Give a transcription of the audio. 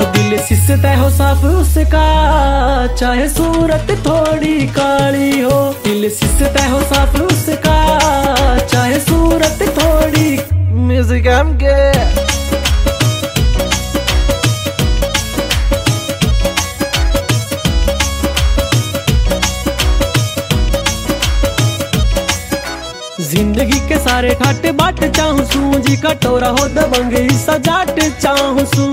दिल सिसता हो साफ उसका, चाहे सूरत थोड़ी काली हो। दिल सिसता हो साफ उसका, चाहे सूरत थोड़ी। म्यूजिक हमके जिंदगी के सारे खाट बाट चाहूं सू जी कटोरा हो दबंग सजाट चाहूं सू।